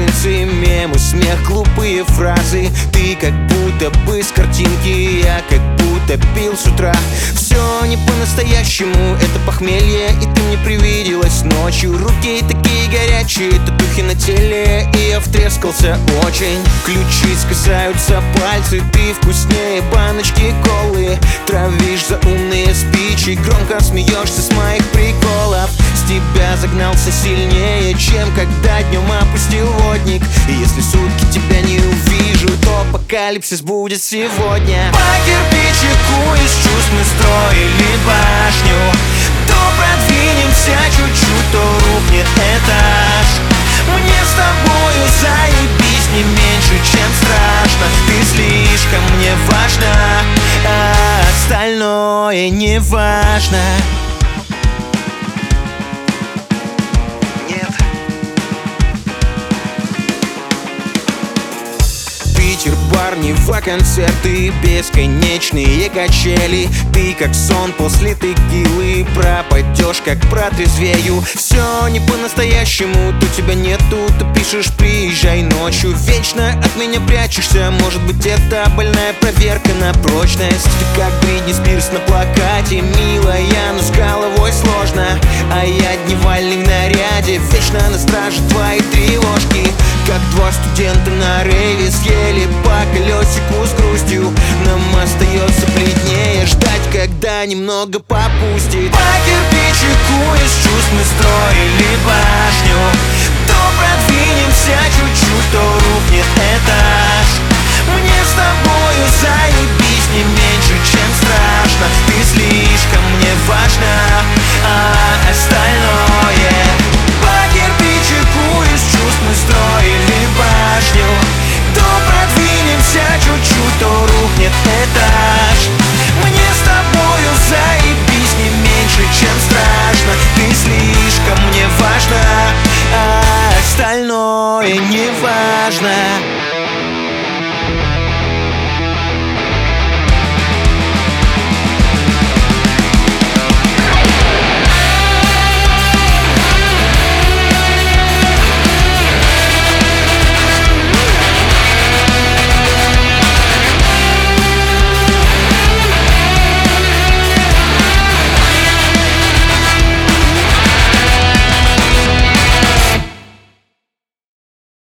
улицы, мемы, смех, глупые фразы. Ты как будто бы с картинки, я как будто пил с утра. Все не по-настоящему, это похмелье, и ты мне привиделась ночью. Руки такие горячие, татухи на теле, и я втрескался очень. Ключиц касаются пальцы, ты вкуснее баночки колы. Травишь за умные спичи, громко смеешься с моих приколов. С тебя загнался сильнее, чем когда днем опустил водник. И если сутки тебя не увижу, то апокалипсис будет сегодня. По кирпичику из чувств мы строили башню. То продвинемся чуть-чуть, то рухнет этаж. Мне с тобою заебись не меньше, чем страшно. Ты слишком мне важна, а остальное не важно. Питер, бар, Нева, концерты, бесконечные качели. Ты как сон после текилы, пропадешь, как протрезвею. Все не по-настоящему, то тебя нету, ты пишешь, приезжай ночью. Вечно от меня прячешься, может быть это больная проверка на прочность. Ты как Бритни Спирс на плакате, милая, но с головой сложно. А я дневальный в наряде, вечно на страже твои тревожки. Как два студента на рейве съели по колесику с грустью. Нам остается бледнее ждать, когда немного попустит. По кирпичику из чувств мы строили башню. То продвинемся чуть-чуть, то рухнет этаж. Мне с тобою заебись не меньше, чем страшно. Ты слишком мне важна, а остальное. По кирпичику из чувств мы строили башню. То продвинемся чуть-чуть, то рухнет этаж. Мне с тобою заебись не меньше, чем страшно. Ты слишком мне важна, а остальное не важно.